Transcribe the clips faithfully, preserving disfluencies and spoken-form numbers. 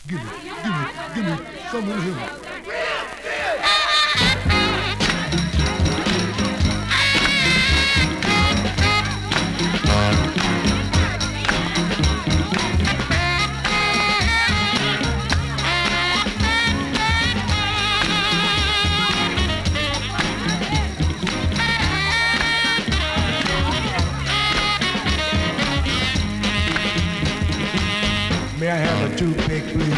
Gimme, gimme, gimme some of him. May I have a toothpick, please?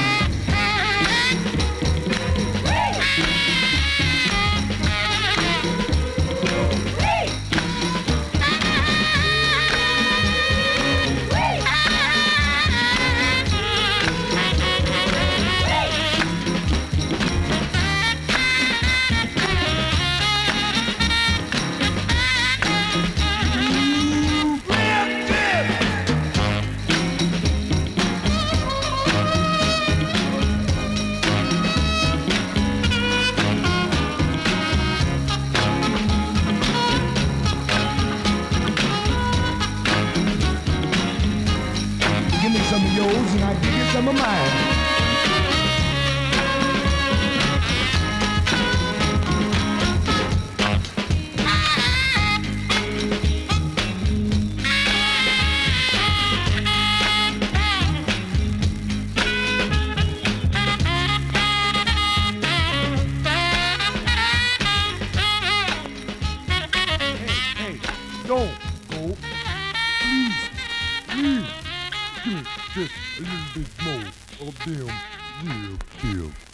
Give me some of yours and I give you some of mine. Hey, hey, don't go. Please, please. Give me just a little bit more of them rib tips.